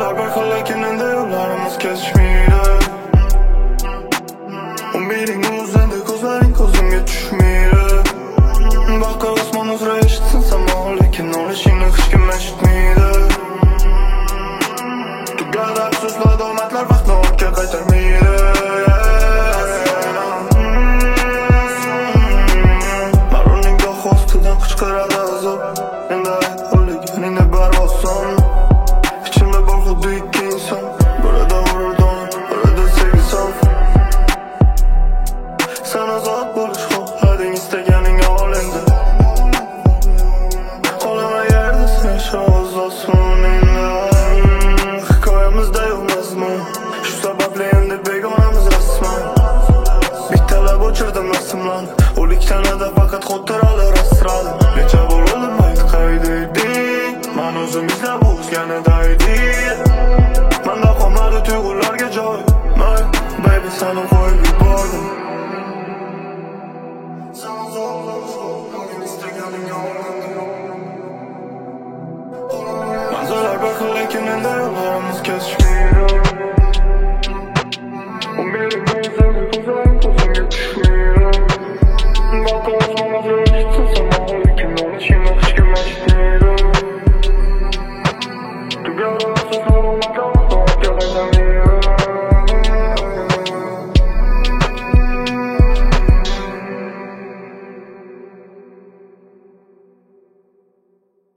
Manzaralar bir xil lekin endi yo'llarimiz kesishmaydi. Umiding o'zingda, ko'zlaring ko'zimga tushmaydi. Boqar osmon uzra eshitsin samo, lekin olishingni hech kim eshitmaydi. Tugadi afsuslar, omadlar vaqtni ortga qaytarmaydi. Marunning goh ostidan qichqiradi azob, endi ayt o'lganingni barvoson. Ichimda bor xuddi ikki inson, birida g'ururdon, birida sevgi sof. Sen ozod bo'lish xohlading, istaganing ol endi. Qolaman yerda sen yashoz osmoningda. Hikoyamizda yo'q mazmun, shu sababli endi begonamiz rasman. Bittalab o'chirdim rasmlarni, o'liktanada faqat xotiralar asradi. Necha bor o'lim ayt qayda eding, man o'zim izlab o'zganida edik. Manda qolmadi tuyg'ularga joy, my baby seni qo'yib yubordim. Manzaralar bir xil lekin endi yo'llarimiz kesishmaydi.